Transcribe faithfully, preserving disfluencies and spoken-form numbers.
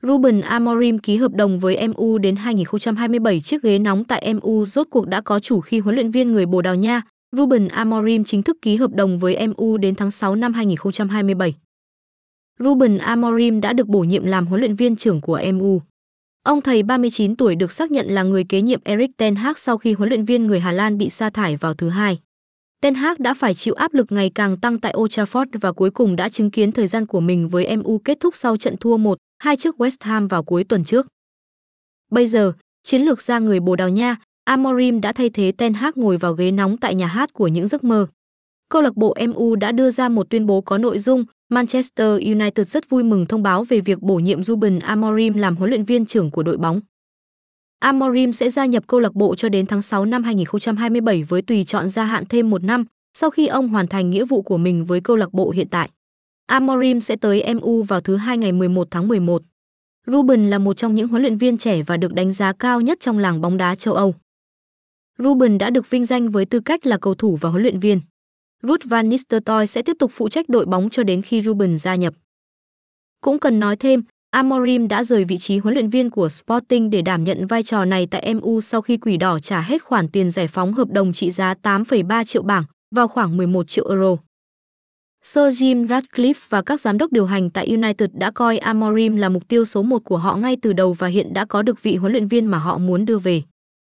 Ruben Amorim ký hợp đồng với em u đến hai nghìn không trăm hai mươi bảy. Chiếc ghế nóng tại em u rốt cuộc đã có chủ khi huấn luyện viên người Bồ Đào Nha, Ruben Amorim chính thức ký hợp đồng với em u đến tháng sáu năm hai nghìn không trăm hai mươi bảy. Ruben Amorim đã được bổ nhiệm làm huấn luyện viên trưởng của em u. Ông thầy ba mươi chín tuổi được xác nhận là người kế nhiệm Erik ten Hag sau khi huấn luyện viên người Hà Lan bị sa thải vào thứ Hai. Ten Hag đã phải chịu áp lực ngày càng tăng tại Old Trafford và cuối cùng đã chứng kiến thời gian của mình với em u kết thúc sau trận thua một hai trước West Ham vào cuối tuần trước. Bây giờ, chiến lược gia người Bồ Đào Nha, Amorim đã thay thế Ten Hag ngồi vào ghế nóng tại nhà hát của những giấc mơ. Câu lạc bộ em u đã đưa ra một tuyên bố có nội dung Manchester United rất vui mừng thông báo về việc bổ nhiệm Ruben Amorim làm huấn luyện viên trưởng của đội bóng. Amorim sẽ gia nhập câu lạc bộ cho đến tháng sáu năm hai nghìn không trăm hai mươi bảy với tùy chọn gia hạn thêm một năm sau khi ông hoàn thành nghĩa vụ của mình với câu lạc bộ hiện tại. Amorim sẽ tới em u vào thứ Hai ngày mười một tháng mười một. Ruben là một trong những huấn luyện viên trẻ và được đánh giá cao nhất trong làng bóng đá châu Âu. Ruben đã được vinh danh với tư cách là cầu thủ và huấn luyện viên. Ruud van Nistelrooy sẽ tiếp tục phụ trách đội bóng cho đến khi Ruben gia nhập. Cũng cần nói thêm, Amorim đã rời vị trí huấn luyện viên của Sporting để đảm nhận vai trò này tại em u sau khi Quỷ Đỏ trả hết khoản tiền giải phóng hợp đồng trị giá tám phẩy ba triệu bảng, vào khoảng mười một triệu euro. Sir Jim Ratcliffe và các giám đốc điều hành tại United đã coi Amorim là mục tiêu số một của họ ngay từ đầu và hiện đã có được vị huấn luyện viên mà họ muốn đưa về.